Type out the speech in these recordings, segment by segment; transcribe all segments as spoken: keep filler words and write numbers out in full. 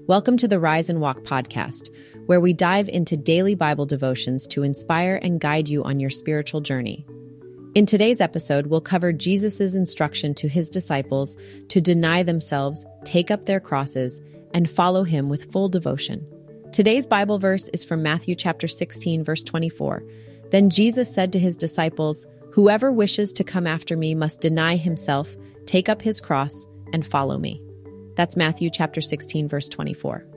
Welcome to the Rise and Walk podcast, where we dive into daily Bible devotions to inspire and guide you on your spiritual journey. In today's episode, we'll cover Jesus' instruction to his disciples to deny themselves, take up their crosses, and follow him with full devotion. Today's Bible verse is from Matthew chapter sixteen, verse twenty-four. Then Jesus said to his disciples, "Whoever wishes to come after me must deny himself, take up his cross, and follow me." That's Matthew chapter sixteen, verse twenty-four.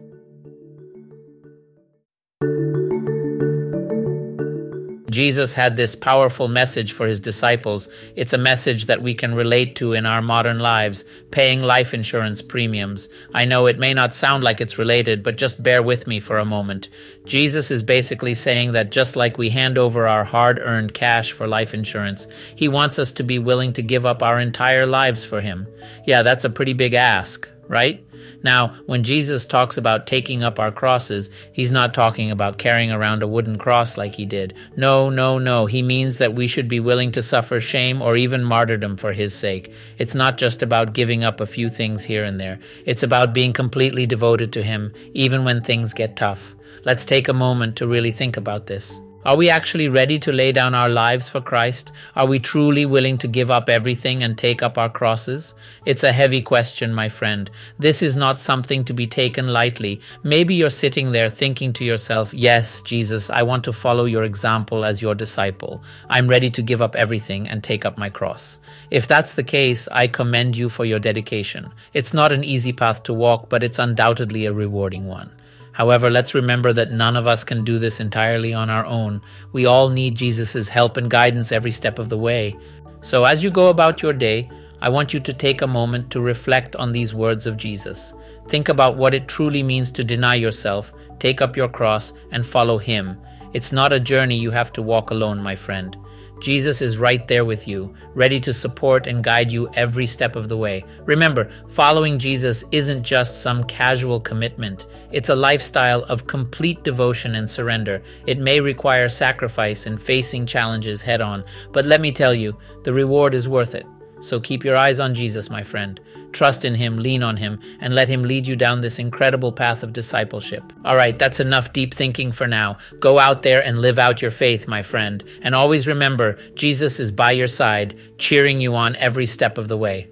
Jesus had this powerful message for his disciples. It's a message that we can relate to in our modern lives, paying life insurance premiums. I know it may not sound like it's related, but just bear with me for a moment. Jesus is basically saying that just like we hand over our hard-earned cash for life insurance, he wants us to be willing to give up our entire lives for him. Yeah, that's a pretty big ask, right? Now, when Jesus talks about taking up our crosses, he's not talking about carrying around a wooden cross like he did. No, no, no. He means that we should be willing to suffer shame or even martyrdom for his sake. It's not just about giving up a few things here and there. It's about being completely devoted to him, even when things get tough. Let's take a moment to really think about this. Are we actually ready to lay down our lives for Christ? Are we truly willing to give up everything and take up our crosses? It's a heavy question, my friend. This is not something to be taken lightly. Maybe you're sitting there thinking to yourself, "Yes, Jesus, I want to follow your example as your disciple. I'm ready to give up everything and take up my cross." If that's the case, I commend you for your dedication. It's not an easy path to walk, but it's undoubtedly a rewarding one. However, let's remember that none of us can do this entirely on our own. We all need Jesus' help and guidance every step of the way. So as you go about your day, I want you to take a moment to reflect on these words of Jesus. Think about what it truly means to deny yourself, take up your cross, and follow him. It's not a journey you have to walk alone, my friend. Jesus is right there with you, ready to support and guide you every step of the way. Remember, following Jesus isn't just some casual commitment. It's a lifestyle of complete devotion and surrender. It may require sacrifice and facing challenges head on, but let me tell you, the reward is worth it. So keep your eyes on Jesus, my friend. Trust in him, lean on him, and let him lead you down this incredible path of discipleship. All right, that's enough deep thinking for now. Go out there and live out your faith, my friend. And always remember, Jesus is by your side, cheering you on every step of the way.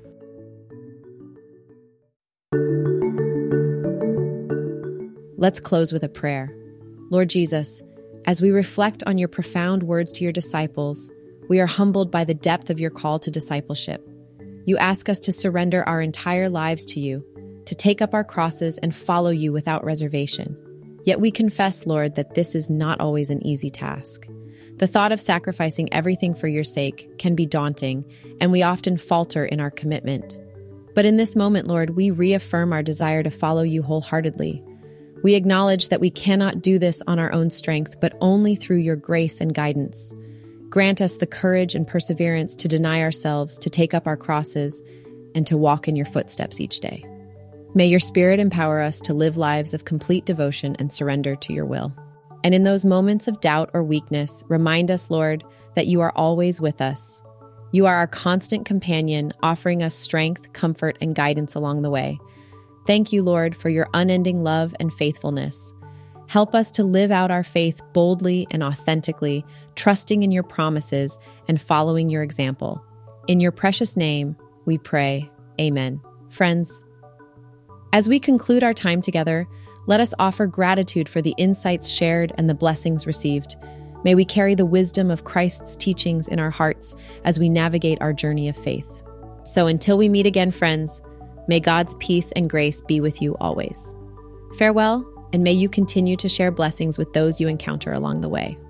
Let's close with a prayer. Lord Jesus, as we reflect on your profound words to your disciples, we are humbled by the depth of your call to discipleship. You ask us to surrender our entire lives to you, to take up our crosses and follow you without reservation. Yet we confess, Lord, that this is not always an easy task. The thought of sacrificing everything for your sake can be daunting, and we often falter in our commitment. But in this moment, Lord, we reaffirm our desire to follow you wholeheartedly. We acknowledge that we cannot do this on our own strength, but only through your grace and guidance. Grant us the courage and perseverance to deny ourselves, to take up our crosses, and to walk in your footsteps each day. May your Spirit empower us to live lives of complete devotion and surrender to your will. And in those moments of doubt or weakness, remind us, Lord, that you are always with us. You are our constant companion, offering us strength, comfort, and guidance along the way. Thank you, Lord, for your unending love and faithfulness. Help us to live out our faith boldly and authentically, trusting in your promises and following your example. In your precious name, we pray. Amen. Friends, as we conclude our time together, let us offer gratitude for the insights shared and the blessings received. May we carry the wisdom of Christ's teachings in our hearts as we navigate our journey of faith. So until we meet again, friends, may God's peace and grace be with you always. Farewell, and may you continue to share blessings with those you encounter along the way.